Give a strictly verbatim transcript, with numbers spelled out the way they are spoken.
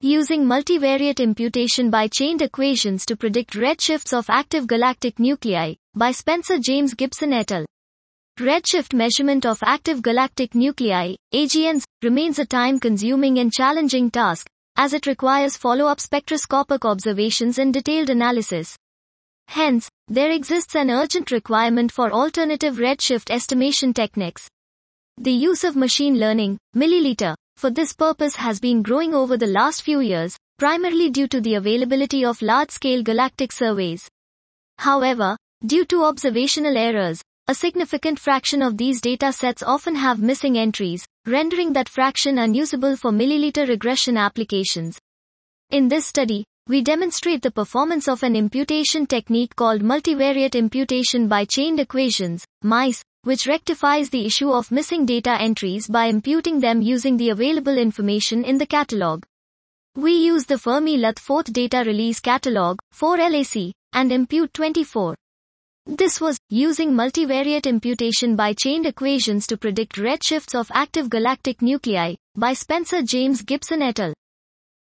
Using multivariate imputation by chained equations to predict redshifts of active galactic nuclei, by Spencer James Gibson et al. Redshift measurement of active galactic nuclei, A G Ns, remains a time-consuming and challenging task, as it requires follow-up spectroscopic observations and detailed analysis. Hence, there exists an urgent requirement for alternative redshift estimation techniques. The use of machine learning, milliliter, for this purpose has been growing over the last few years, primarily due to the availability of large-scale galactic surveys. However, due to observational errors, a significant fraction of these data sets often have missing entries, rendering that fraction unusable for milliliter regression applications. In this study, we demonstrate the performance of an imputation technique called multivariate imputation by chained equations, MICE, which rectifies the issue of missing data entries by imputing them using the available information in the catalog. We use the Fermi-Luth fourth Data Release Catalog, four L A C, and impute twenty-four. This was, using multivariate imputation by chained equations to predict redshifts of active galactic nuclei, by Spencer James Gibson et al.